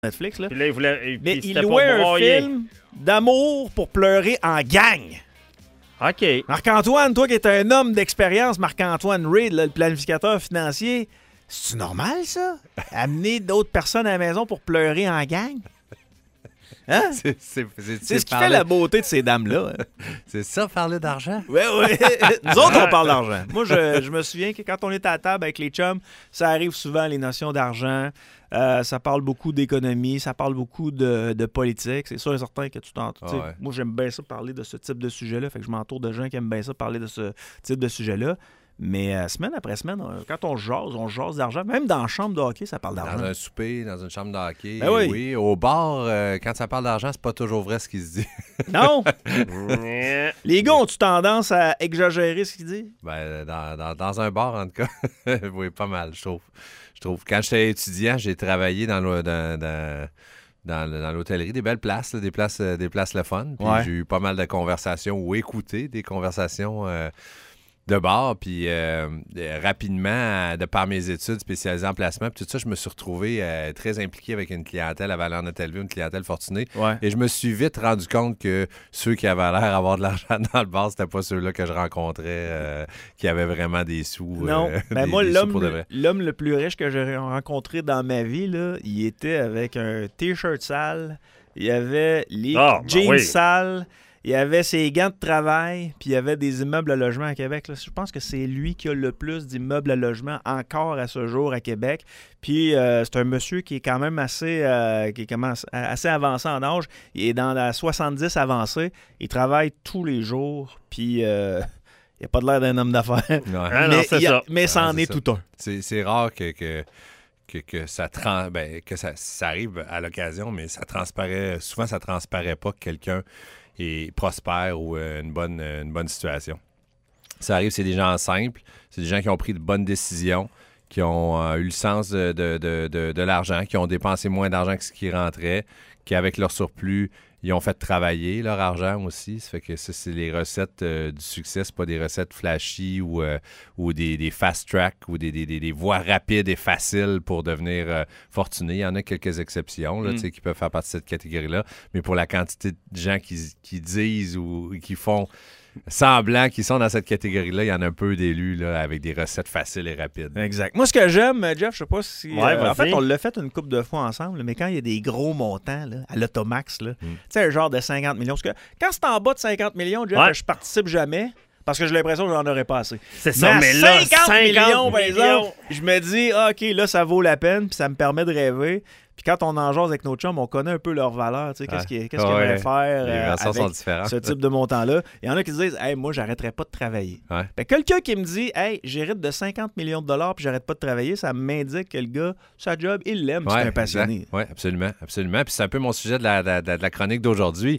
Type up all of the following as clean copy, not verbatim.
Netflix, là. Puis là, Mais il louait un film d'amour pour pleurer en gang. OK. Marc-Antoine, toi qui es un homme d'expérience, Marc-Antoine Reid, là, le planificateur financier, c'est-tu normal, ça? Amener d'autres personnes à la maison pour pleurer en gang? Hein? C'est ce qui fait la beauté de ces dames-là. Hein? C'est ça, parler d'argent? Oui, oui. Nous autres, on parle d'argent. Moi, je me souviens que quand on est à table avec les chums, ça arrive souvent, les notions d'argent. Ça parle beaucoup d'économie, ça parle beaucoup de politique. C'est sûr et certain que tu t'en... Ouais. Moi, j'aime bien ça parler de ce type de sujet-là. Fait que je m'entoure de gens qui aiment bien ça parler de ce type de sujet-là. Mais semaine après semaine, quand on jase d'argent. Même dans la chambre de hockey, ça parle d'argent. Dans un souper, dans une chambre de hockey. Ben oui. Oui. Au bar, quand ça parle d'argent, c'est pas toujours vrai ce qu'il se dit. Non! Les gars ont-tu tendance à exagérer ce qu'ils disent? Ben, dans un bar, en tout cas. Oui, pas mal, je trouve. Quand j'étais étudiant, j'ai travaillé dans l'hôtellerie, des belles places, là, des places le fun. Puis j'ai eu pas mal de conversations ou écouté des conversations de bar, puis rapidement, de par mes études spécialisées en placement, puis tout ça, je me suis retrouvé très impliqué avec une clientèle à Valeur-Hôtel-Ville, une clientèle fortunée. Ouais. Et je me suis vite rendu compte que ceux qui avaient l'air d'avoir de l'argent dans le bar, c'était pas ceux-là que je rencontrais qui avaient vraiment des sous. Non, ben moi, l'homme le plus riche que j'ai rencontré dans ma vie, là, il était avec un T-shirt sale, il y avait les jeans sales, il y avait ses gants de travail, puis il y avait des immeubles à logement à Québec. Là. Je pense que c'est lui qui a le plus d'immeubles à logement encore à ce jour à Québec. Puis c'est un monsieur qui est quand même assez avancé en âge. Il est dans la 70 avancée. Il travaille tous les jours, puis il n'a pas de l'air d'un homme d'affaires. Mais ça en est tout un. C'est rare que ça arrive à l'occasion, mais ça transparaît. Souvent, ça transparaît pas que quelqu'un est prospère ou une bonne situation. Ça arrive, c'est des gens simples, c'est des gens qui ont pris de bonnes décisions, qui ont eu le sens de l'argent, qui ont dépensé moins d'argent que ce qui rentrait, qui, avec leur surplus, ils ont fait travailler leur argent aussi. Ça fait que ça, c'est les recettes du succès. C'est pas des recettes flashy ou des fast track ou des voies rapides et faciles pour devenir fortuné. Il y en a quelques exceptions là, qui peuvent faire partie de cette catégorie-là. Mais pour la quantité de gens qui disent ou qui font semblant qu'ils sont dans cette catégorie-là, il y en a un peu d'élus là, avec des recettes faciles et rapides. Exact. Moi, ce que j'aime, Jeff, je sais pas si... en fait, on l'a fait une couple de fois ensemble, mais quand il y a des gros montants là, à l'automax, tu sais, un genre de 50 millions. Parce que quand c'est en bas de 50 millions, Jeff, je participe jamais. Parce que j'ai l'impression que j'en aurais pas assez. C'est ça, mais là, 50 millions, par exemple, je me dis, OK, là, ça vaut la peine, puis ça me permet de rêver. Puis quand on en jase avec nos chums, on connaît un peu leurs valeurs. Tu sais, qu'est-ce qu'ils aimeraient faire avec ce type de montant-là. Il y en a qui se disent, hey, moi, j'arrêterais pas de travailler. Ouais. Ben, quelqu'un qui me dit, hey, j'hérite de 50 millions de dollars puis j'arrête pas de travailler, ça m'indique que le gars, sa job, il l'aime, c'est un passionné. Oui, absolument. Puis c'est un peu mon sujet de la chronique d'aujourd'hui.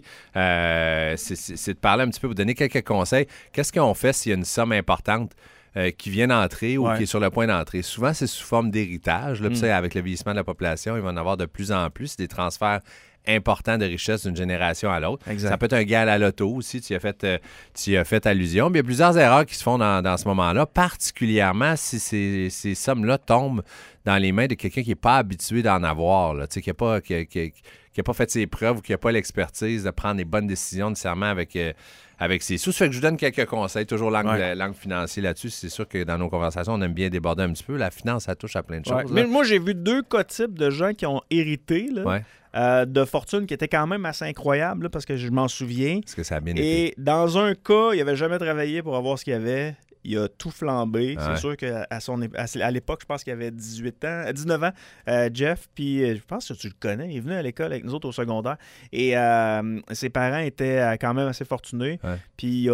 C'est de parler un petit peu, vous donner quelques conseils. Qu'est-ce qu'on fait s'il y a une somme importante qui vient d'entrer ou qui est sur le point d'entrer? Souvent, c'est sous forme d'héritage. Là, avec le vieillissement de la population, il va en avoir de plus en plus. C'est des transferts importants de richesse d'une génération à l'autre. Exact. Ça peut être un gain à la loto aussi. Tu y as fait allusion. Mais il y a plusieurs erreurs qui se font dans ce moment-là, particulièrement si ces sommes-là tombent dans les mains de quelqu'un qui n'est pas habitué d'en avoir, là, qui n'a pas fait ses preuves ou qui n'a pas l'expertise de prendre les bonnes décisions nécessairement avec ses sous. Ça fait que je vous donne quelques conseils, toujours l'angle financier là-dessus. C'est sûr que dans nos conversations, on aime bien déborder un petit peu. La finance, ça touche à plein de choses. Mais moi, j'ai vu 2 cas types de gens qui ont hérité de fortune qui étaient quand même assez incroyables, là, parce que je m'en souviens. Parce que ça a bien été. Et dans un cas, il n'avait jamais travaillé pour avoir ce qu'il y avait. Il a tout flambé. C'est sûr qu'à l'époque, je pense qu'il avait 19 ans, Jeff, puis je pense que tu le connais. Il est venu à l'école avec nous autres au secondaire. Et ses parents étaient quand même assez fortunés. Puis il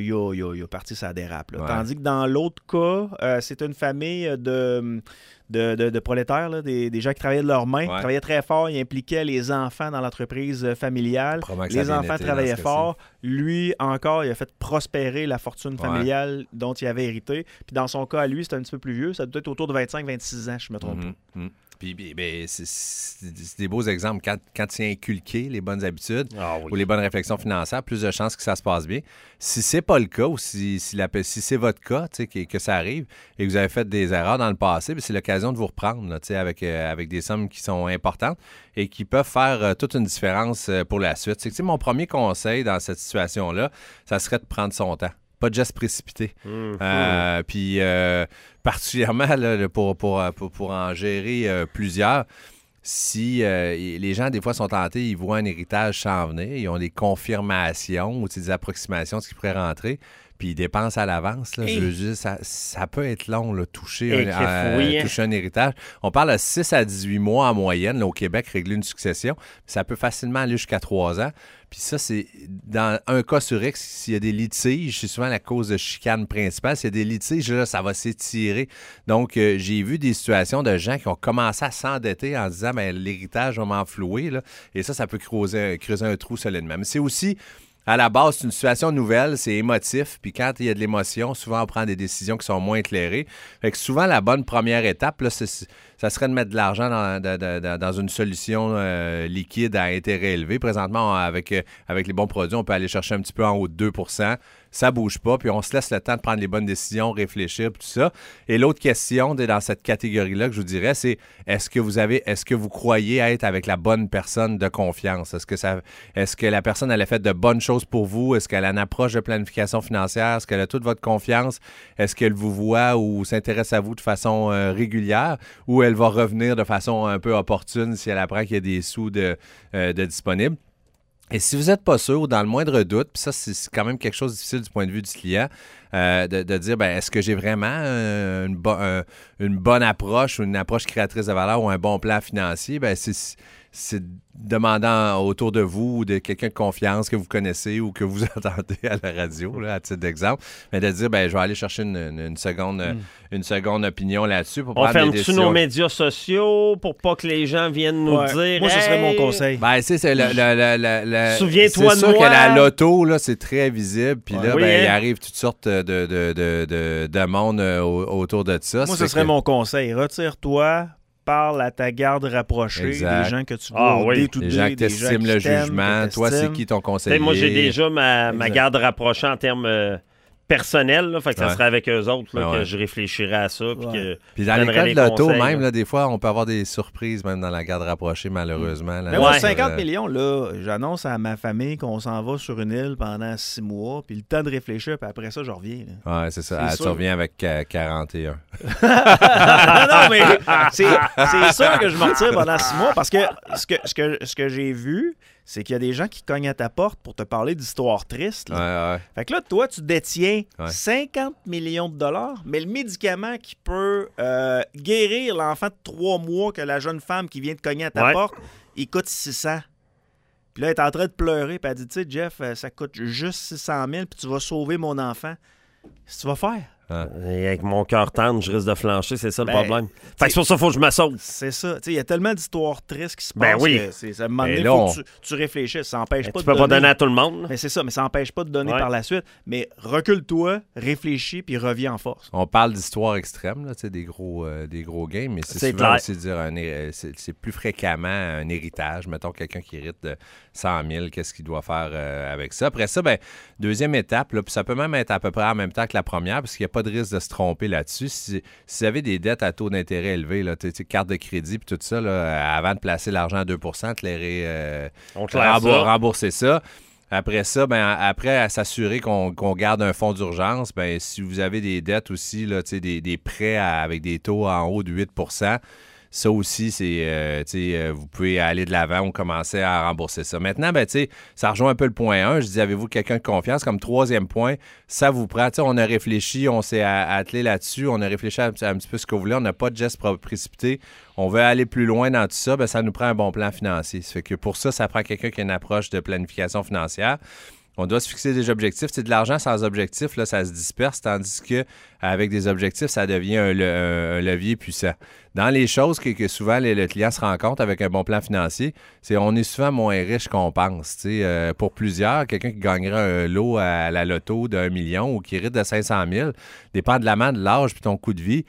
a parti sa dérape. Tandis que dans l'autre cas, c'est une famille de prolétaires, là, des gens qui travaillaient de leurs mains, travaillaient très fort, ils impliquaient les enfants dans l'entreprise familiale. Les enfants travaillaient fort. Lui, encore, il a fait prospérer la fortune familiale dont il avait hérité. Puis dans son cas, à lui, c'était un petit peu plus vieux. Ça doit être autour de 25-26 ans, je ne me trompe pas. Puis c'est des beaux exemples. Quand tu as inculqué les bonnes habitudes ou les bonnes réflexions financières, plus de chances que ça se passe bien. Si c'est pas le cas ou si c'est votre cas, que ça arrive et que vous avez fait des erreurs dans le passé, c'est l'occasion de vous reprendre là, avec des sommes qui sont importantes et qui peuvent faire toute une différence pour la suite. Mon premier conseil dans cette situation-là, ça serait de prendre son temps. Pas de gestes précipités. Puis particulièrement là, pour en gérer plusieurs, si les gens, des fois, sont tentés, ils voient un héritage s'en venir, ils ont des confirmations ou des approximations de ce qui pourrait rentrer, puis ils dépensent à l'avance. Là, je veux dire, ça peut être long, là, toucher un héritage. On parle de 6 à 18 mois en moyenne là, au Québec, régler une succession. Ça peut facilement aller jusqu'à 3 ans. Puis ça, c'est dans un cas sur X, s'il y a des litiges, c'est souvent la cause de chicane principale. S'il y a des litiges, là, ça va s'étirer. Donc, j'ai vu des situations de gens qui ont commencé à s'endetter en disant, l'héritage va m'enflouer. Là. Et ça peut creuser un trou solidement. Mais c'est aussi... À la base, c'est une situation nouvelle, c'est émotif. Puis quand il y a de l'émotion, souvent, on prend des décisions qui sont moins éclairées. Fait que souvent, la bonne première étape, là, ça serait de mettre de l'argent dans une solution liquide à intérêt élevé. Présentement, avec les bons produits, on peut aller chercher un petit peu en haut de 2 %. Ça bouge pas, puis on se laisse le temps de prendre les bonnes décisions, réfléchir, tout ça. Et l'autre question dans cette catégorie-là que je vous dirais, c'est est-ce que vous croyez être avec la bonne personne de confiance? Est-ce que la personne, elle a fait de bonnes choses pour vous? Est-ce qu'elle a une approche de planification financière? Est-ce qu'elle a toute votre confiance? Est-ce qu'elle vous voit ou s'intéresse à vous de façon régulière? Ou elle va revenir de façon un peu opportune si elle apprend qu'il y a des sous de disponibles? Et si vous n'êtes pas sûr, ou dans le moindre doute, puis ça, c'est quand même quelque chose de difficile du point de vue du client, de dire, est-ce que j'ai vraiment une bonne approche ou une approche créatrice de valeur ou un bon plan financier? C'est demandant autour de vous ou de quelqu'un de confiance que vous connaissez ou que vous entendez à la radio, là, à titre d'exemple, mais de dire, je vais aller chercher une seconde opinion là-dessus pour prendre des décisions. On ferme-tu nos médias sociaux pour pas que les gens viennent nous dire... Moi, ce serait mon conseil. Souviens-toi de moi. C'est sûr que la loto, là, c'est très visible, puis là, il arrive toutes sortes de monde autour de ça. Moi, ce serait mon conseil. Retire-toi, parle à ta garde rapprochée, exact. Des gens que tu vois des gens qui t'estiment le jugement. Toi, c'est qui ton conseiller? Moi, j'ai déjà ma garde rapprochée en termes personnels. Là, fait que ça serait avec eux autres là, que je réfléchirais à ça. Puis dans les cas de l'auto, même, là, des fois, on peut avoir des surprises même dans la garde rapprochée, malheureusement. Là, mais moi, 50 millions, là, j'annonce à ma famille qu'on s'en va sur une île pendant 6 mois, puis le temps de réfléchir, puis après ça, je reviens. Oui, c'est ça. Tu reviens avec 41. non, mais c'est sûr que je me retire pendant 6 mois, parce que ce que j'ai vu, c'est qu'il y a des gens qui cognent à ta porte pour te parler d'histoires tristes. Là. Fait que là, toi, tu détiens 50 millions de dollars, mais le médicament qui peut guérir l'enfant de 3 mois que la jeune femme qui vient de cogner à ta porte, il coûte 600. Puis là, elle est en train de pleurer, puis elle dit, tu sais, Jeff, ça coûte juste 600 000, puis tu vas sauver mon enfant. Qu'est-ce que tu vas faire? Et avec mon cœur tendre, je risque de flancher, c'est ça le problème. Fait que sur ça, il faut que je me sauve. C'est ça. Il y a tellement d'histoires tristes qui se passent que ça me il faut que tu réfléchisses. Ça n'empêche pas de donner. Tu peux pas donner à tout le monde. Mais c'est ça, mais ça n'empêche pas de donner par la suite. Mais recule-toi, réfléchis, puis reviens en force. On parle d'histoires extrêmes, là, des gros games, mais c'est souvent aussi dire c'est plus fréquemment un héritage. Mettons quelqu'un qui hérite de 100 000, qu'est-ce qu'il doit faire avec ça? Après ça, deuxième étape, là, puis ça peut même être à peu près en même temps que la première, parce qu'il n'y a pas de risque de se tromper là-dessus. Si vous avez des dettes à taux d'intérêt élevé, là, carte de crédit puis tout ça, là, avant de placer l'argent à 2 rembourser ça. Après ça, après, à s'assurer qu'on garde un fonds d'urgence, si vous avez des dettes aussi, là, des prêts avec des taux en haut de 8 ça aussi, c'est vous pouvez aller de l'avant ou commencer à rembourser ça. Maintenant, ça rejoint un peu le point 1. Je dis, avez-vous quelqu'un de confiance? Comme troisième point, ça vous prend. On a réfléchi, on s'est attelé là-dessus, on a réfléchi un petit peu ce que vous voulez. On n'a pas de geste précipité. On veut aller plus loin dans tout ça. Ça nous prend un bon plan financier. Ça fait que pour ça prend quelqu'un qui a une approche de planification financière. On doit se fixer des objectifs. C'est de l'argent sans objectif, là, ça se disperse, tandis qu'avec des objectifs, ça devient un levier puissant. Dans les choses que souvent le client se rend compte avec un bon plan financier, c'est on est souvent moins riche qu'on pense. Pour plusieurs, quelqu'un qui gagnerait un lot à la loto de 1 million ou qui hérite de 500 000, dépendamment de l'âge puis ton coût de vie,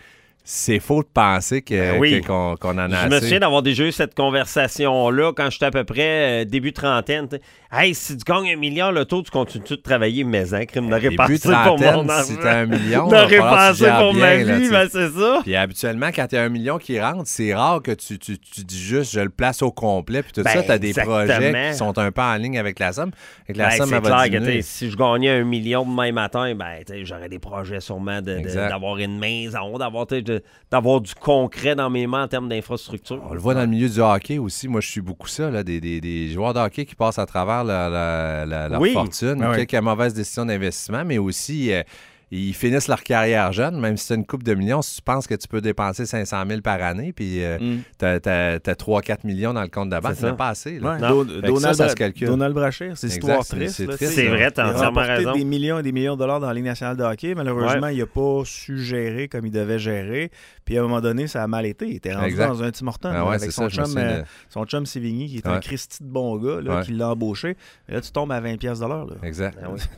c'est faux de penser qu'on en a assez. Je me souviens d'avoir déjà eu cette conversation-là quand j'étais à peu près début trentaine. Hey, si tu gagnes 1 million, l'auto, tu continues de travailler, mais crime d'aurait passé pour mon argent. Si t'as 1 million, d'aurait passé pour ma vie, c'est ça. Puis habituellement, quand t'as 1 million qui rentre, c'est rare que tu dis juste, je le place au complet, puis tout ça, t'as des projets qui sont un peu en ligne avec la somme. Avec la somme, elle va diminuer. Si je gagnais 1 million demain matin, j'aurais des projets sûrement d'avoir une maison, d'avoir du concret dans mes mains en termes d'infrastructure. On le voit dans le milieu du hockey aussi. Moi, je suis beaucoup ça, là, des joueurs de hockey qui passent à travers leur fortune, quelques mauvaises décisions d'investissement, mais aussi ils finissent leur carrière jeune, même si c'est une coupe de millions. Si tu penses que tu peux dépenser 500 000 par année, puis t'as 3-4 millions dans le compte de banque, c'est pas assez. Là. Ça se calcule. Donald Brashear, c'est histoire triste. C'est vrai, t'as entièrement raison. Des millions et des millions de dollars dans la Ligue nationale de hockey. Malheureusement, il n'a pas su gérer comme il devait gérer. Puis à un moment donné, ça a mal été. Il était rendu dans un Tim Hortons avec son chum Sévigny, qui est un Christy de bon gars, qui l'a embauché. Et là, tu tombes à 20$. Exact.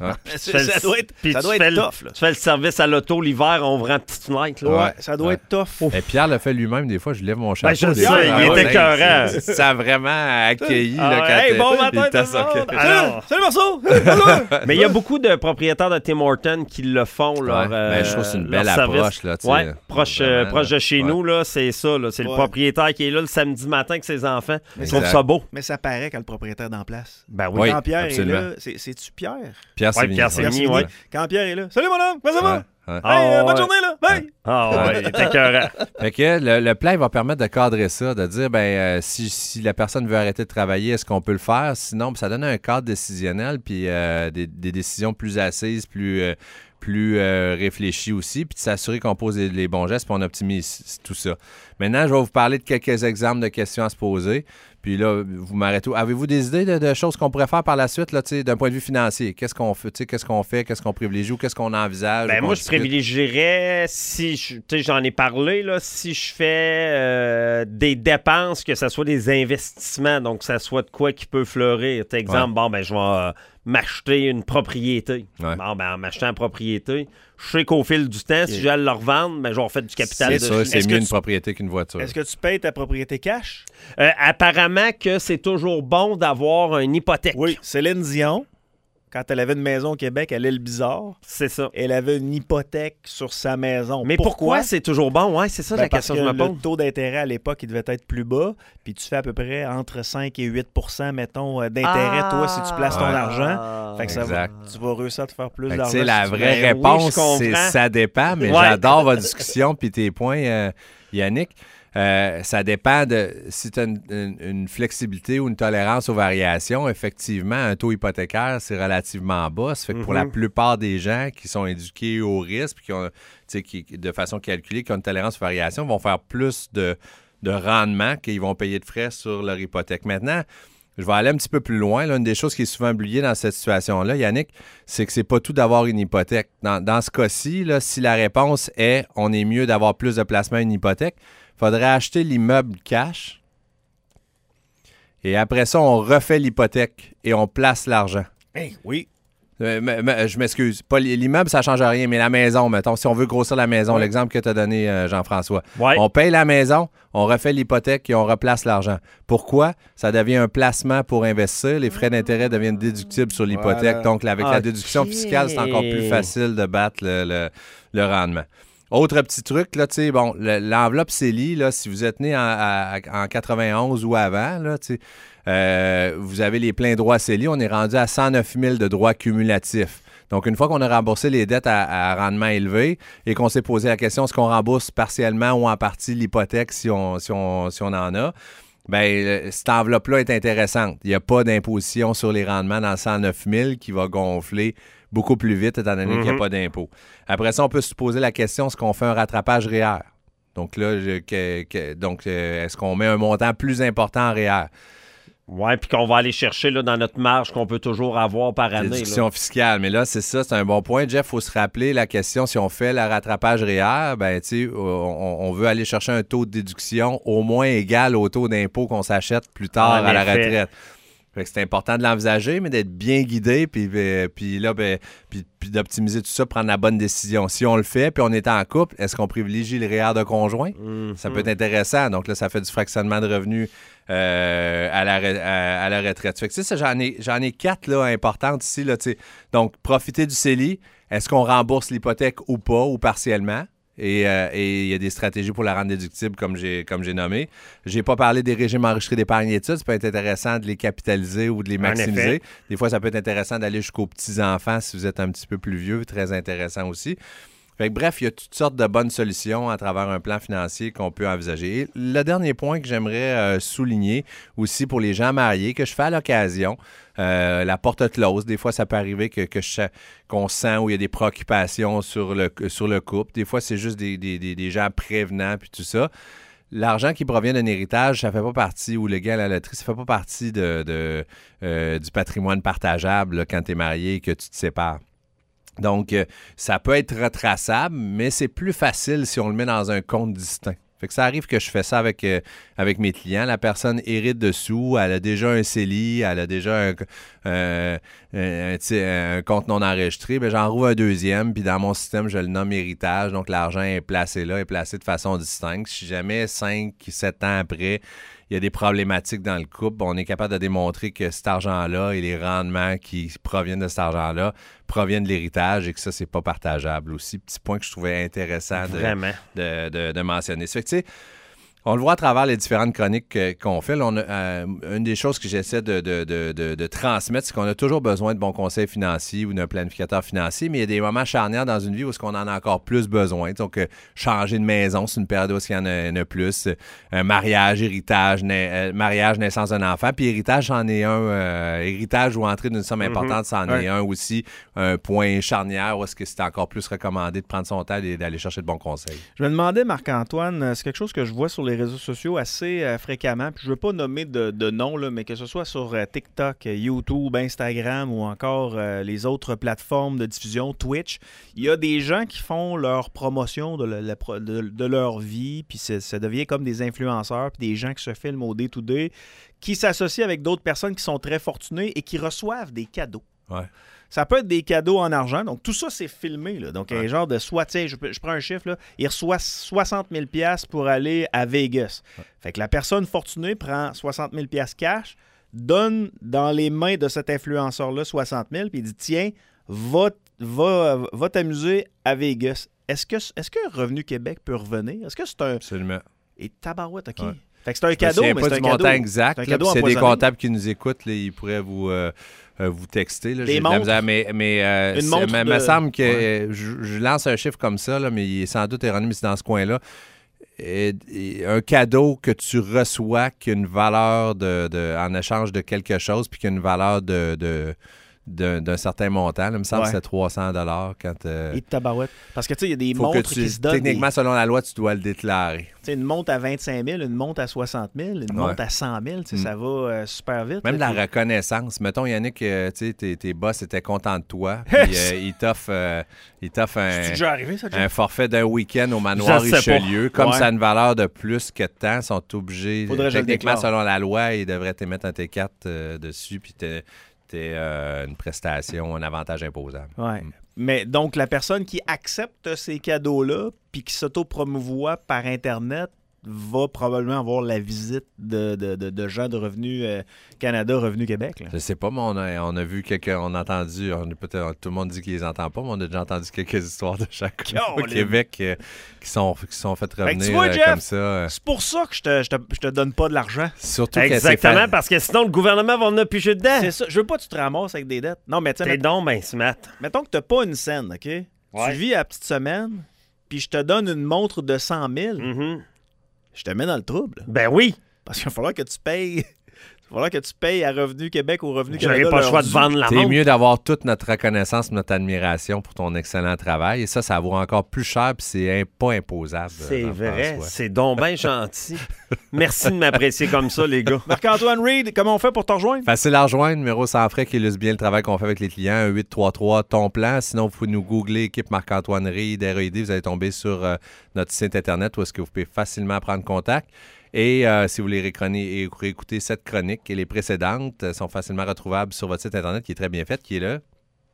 Ça doit être tough. Tu fais le service à l'auto l'hiver, on vend une petite fenêtre. Ça doit être tough. Et Pierre le fait lui-même. Des fois, je lève mon chapeau. Il était écœurant. Ça a vraiment accueilli. Hey, bon matin, tout le monde! Salut, Marceau! Mais il y a beaucoup de propriétaires de Tim Hortons qui le font. Je trouve que c'est une belle approche. Proche de chez nous, c'est ça. C'est le propriétaire qui est là le samedi matin avec ses enfants. Ils trouvent ça beau. Mais ça paraît quand le propriétaire est en place. Ben oui. Quand Pierre est là, c'est-tu Pierre? Pierre Sévigny, oui. Quand Pierre est là, salut mon homme, comment ça va? Bonne journée, là! Bye! Il est écœurant. Fait que le plan va permettre de cadrer ça, de dire, si la personne veut arrêter de travailler, est-ce qu'on peut le faire? Sinon, ça donne un cadre décisionnel, puis des décisions plus assises, plus réfléchies aussi, puis de s'assurer qu'on pose les bons gestes, puis on optimise tout ça. Maintenant, je vais vous parler de quelques exemples de questions à se poser. Puis là, vous m'arrêtez. Avez-vous des idées de choses qu'on pourrait faire par la suite, là, d'un point de vue financier? Qu'est-ce qu'on fait, qu'est-ce qu'on privilégie ou qu'est-ce qu'on envisage? Moi, je privilégierais, j'en ai parlé, là, si je fais des dépenses, que ce soit des investissements, donc que ça soit de quoi qui peut fleurir. Exemple, je vais m'acheter une propriété. En m'achetant une propriété, je sais qu'au fil du temps, si j'allais le revendre, je vais refaire du capital dessus. C'est mieux une propriété qu'une voiture. Est-ce que tu payes ta propriété cash? Apparemment que c'est toujours bon d'avoir une hypothèque. Oui, Céline Dion, quand elle avait une maison au Québec à l'île Bizarre, c'est ça. Elle avait une hypothèque sur sa maison. Mais pourquoi c'est toujours bon? Ouais, c'est ça la question que je me pose. Le taux d'intérêt à l'époque, il devait être plus bas, puis tu fais à peu près entre 5 et 8%, mettons, d'intérêt, toi, si tu places ton argent. Fait que tu vas réussir à te faire plus d'argent. La vraie réponse, c'est ça dépend, mais j'adore votre discussion puis tes points, Yannick. Ça dépend de si tu as une flexibilité ou une tolérance aux variations. Effectivement, un taux hypothécaire, c'est relativement bas. Ça fait que pour la plupart des gens qui sont éduqués au risque et qui, de façon calculée, qui ont une tolérance aux variations, vont faire plus de rendement qu'ils vont payer de frais sur leur hypothèque. Maintenant, je vais aller un petit peu plus loin. Là, une des choses qui est souvent oubliée dans cette situation-là, Yannick, c'est que c'est pas tout d'avoir une hypothèque. Dans ce cas-ci, là, si la réponse est « on est mieux d'avoir plus de placement à une hypothèque », il faudrait acheter l'immeuble cash et après ça, on refait l'hypothèque et on place l'argent. Oui. Je m'excuse. Pas l'immeuble, ça ne change rien, mais la maison, mettons, si on veut grossir la maison, l'exemple que tu as donné, Jean-François. On paye la maison, on refait l'hypothèque et on replace l'argent. Pourquoi? Ça devient un placement pour investir. Les frais d'intérêt deviennent déductibles sur l'hypothèque. Donc, avec la déduction fiscale, c'est encore plus facile de battre le rendement. Autre petit truc, là, l'enveloppe CELI, là, si vous êtes né en 91 ou avant, là, vous avez les pleins droits CELI, on est rendu à 109 000 de droits cumulatifs. Donc, une fois qu'on a remboursé les dettes à rendement élevé et qu'on s'est posé la question, est-ce qu'on rembourse partiellement ou en partie l'hypothèque si on en a, cette enveloppe-là est intéressante. Il n'y a pas d'imposition sur les rendements dans le 109 000 qui va gonfler beaucoup plus vite étant donné qu'il n'y a pas d'impôt. Après ça, on peut se poser la question, est-ce qu'on fait un rattrapage REER? Donc là, est-ce qu'on met un montant plus important en REER? Oui, puis qu'on va aller chercher là, dans notre marge qu'on peut toujours avoir par année. Déduction fiscale. Mais là, c'est un bon point. Jeff, il faut se rappeler la question, si on fait le rattrapage REER, on veut aller chercher un taux de déduction au moins égal au taux d'impôt qu'on s'achète plus tard à la retraite. Fait que c'est important de l'envisager, mais d'être bien guidé, puis d'optimiser tout ça, prendre la bonne décision. Si on le fait, puis on est en couple, est-ce qu'on privilégie le REER de conjoint? Ça peut être intéressant. Donc là, ça fait du fractionnement de revenus à la retraite. Fait que, ça, j'en ai 4 là, importantes ici. Là, donc, profiter du CELI. Est-ce qu'on rembourse l'hypothèque ou pas, ou partiellement? Et il y a des stratégies pour la rendre déductible, comme j'ai nommé. Je n'ai pas parlé des régimes enregistrés d'épargne études. Ça peut être intéressant de les capitaliser ou de les maximiser. Des fois, ça peut être intéressant d'aller jusqu'aux petits-enfants si vous êtes un petit peu plus vieux. Très intéressant aussi. Fait que, bref, il y a toutes sortes de bonnes solutions à travers un plan financier qu'on peut envisager. Et le dernier point que j'aimerais souligner aussi pour les gens mariés, que je fais à l'occasion, la porte close. Des fois, ça peut arriver qu'on sent où il y a des préoccupations sur le couple. Des fois, c'est juste des gens prévenants puis tout ça. L'argent qui provient d'un héritage, ça fait pas partie, ou le gain à la loterie, ça fait pas partie du patrimoine partageable là, quand tu es marié et que tu te sépares. Donc, ça peut être retraçable, mais c'est plus facile si on le met dans un compte distinct. Fait que ça arrive que je fais ça avec mes clients. La personne hérite dessous, elle a déjà un CELI, elle a déjà un compte non enregistré. Bien, j'en rouvre un deuxième, puis dans mon système, je le nomme héritage. Donc, l'argent est placé là, est placé de façon distincte. Si jamais 5-7 ans après, il y a des problématiques dans le couple, on est capable de démontrer que cet argent-là et les rendements qui proviennent de cet argent-là proviennent de l'héritage et que ça, c'est pas partageable aussi. Petit point que je trouvais intéressant de mentionner. Ça fait que, tu sais, on le voit à travers les différentes chroniques qu'on fait. Là, une des choses que j'essaie de transmettre, c'est qu'on a toujours besoin de bons conseils financiers ou d'un planificateur financier, mais il y a des moments charnières dans une vie où est-ce qu'on en a encore plus besoin. Donc, changer de maison, c'est une période où il y en a plus. Mariage, héritage, mariage, naissance d'un enfant. Puis héritage, c'en est un. Héritage ou entrée d'une somme importante, c'en est un aussi. Un point charnière où est-ce que c'est encore plus recommandé de prendre son temps et d'aller chercher de bons conseils. Je me demandais, Marc-Antoine, c'est quelque chose que je vois sur les réseaux sociaux assez fréquemment. Puis je ne veux pas nommer de nom, là, mais que ce soit sur TikTok, YouTube, Instagram ou encore les autres plateformes de diffusion, Twitch, il y a des gens qui font leur promotion de leur vie, puis ça devient comme des influenceurs, puis des gens qui se filment au day-to-day, qui s'associent avec d'autres personnes qui sont très fortunées et qui reçoivent des cadeaux. Ouais. Ça peut être des cadeaux en argent. Donc, tout ça, c'est filmé. Là. Donc, un genre de je prends un chiffre, là, il reçoit 60 000 $ pour aller à Vegas. Ouais. Fait que la personne fortunée prend 60 000 $ cash, donne dans les mains de cet influenceur-là 60 000 puis il dit, tiens, va t'amuser à Vegas. Est-ce que Revenu Québec peut revenir? Est-ce que c'est un... Absolument. Et tabarouette, OK. Ouais. Fait que c'est un cadeau, mais c'est un cadeau. Exact. C'est cadeau des comptables qui nous écoutent, là, ils pourraient vous texter. Là. Des montres. Mais il me semble que je lance un chiffre comme ça, là, mais il est sans doute erroné, mais c'est dans ce coin-là. Un cadeau que tu reçois qui a une valeur en échange de quelque chose, puis qui a une valeur d'un certain montant. Là, il me semble que c'est 300 $ quand... Et de tabarouette. Parce que, tu sais, il y a des montres qui se donnent... Techniquement, selon la loi, tu dois le déclarer. Tu sais, une montre à 25 000, une montre à 60 000, une montre à 100 000, tu sais, ça va super vite. Même là, la reconnaissance. Mettons, Yannick, tu sais, tes boss étaient contents de toi. Puis, ils t'offrent un forfait d'un week-end au manoir Richelieu. Comme ça a une valeur de plus que de temps, ils sont obligés... Techniquement, selon la loi, ils devraient te mettre un T4 dessus, puis une prestation, un avantage imposable. Ouais. Mais donc, la personne qui accepte ces cadeaux-là puis qui s'auto-promouvoit par Internet va probablement avoir la visite de gens de Revenu Canada, Revenu Québec. Là. Je sais pas, mais on a vu on a entendu, tout le monde dit qu'ils les entend pas, mais on a déjà entendu quelques histoires de chaque au Québec qui sont fait revenir tu vois, Jeff, comme ça. C'est pour ça que je te donne pas de l'argent. Surtout exactement, parce que sinon le gouvernement va en piger dedans. C'est ça. Je veux pas que tu te ramasses avec des dettes. Non, mais t'es donc ben smart. Mettons que t'as pas une scène, OK? Ouais. Tu vis à la petite semaine, puis je te donne une montre de 100 000. Mm-hmm. Je te mets dans le trouble. Ben oui. Parce qu'il va falloir que tu payes. Il va falloir que tu payes à Revenu Québec ou Revenu Canada. J'aurais pas le choix de vendre la montre. C'est mieux d'avoir toute notre reconnaissance, notre admiration pour ton excellent travail. Et ça vaut encore plus cher puis c'est pas imposable. C'est vrai. C'est donc bien gentil. Merci de m'apprécier comme ça, les gars. Marc-Antoine Reid, comment on fait pour te rejoindre? Facile à rejoindre. Numéro sans frais qui illustre bien le travail qu'on fait avec les clients. 833 ton plan. Sinon, vous pouvez nous googler équipe Marc-Antoine Reid, REID. Vous allez tomber sur notre site Internet où est-ce que vous pouvez facilement prendre contact. Et si vous voulez réécouter cette chronique et les précédentes, elles sont facilement retrouvables sur votre site Internet qui est très bien fait, qui est là.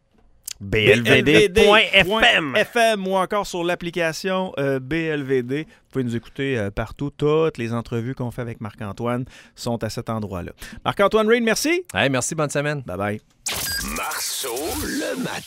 BLVD.fm ou encore sur l'application BLVD. Vous pouvez nous écouter partout. Toutes les entrevues qu'on fait avec Marc-Antoine sont à cet endroit-là. Marc-Antoine Reid, merci. Hey, merci, bonne semaine. Bye-bye. Marceau, le matin.